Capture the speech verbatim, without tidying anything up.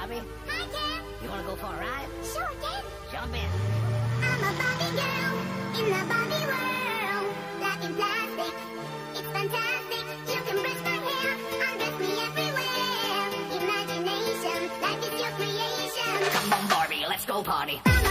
Barbie. Hi, Ken. You wanna go for a ride? Sure, Ken. Jump in. I'm a Barbie girl in the Barbie world. Life in plastic, it's fantastic. You can brush my hair, undress me everywhere. Imagination, life is your creation. Come on, Barbie, let's go party.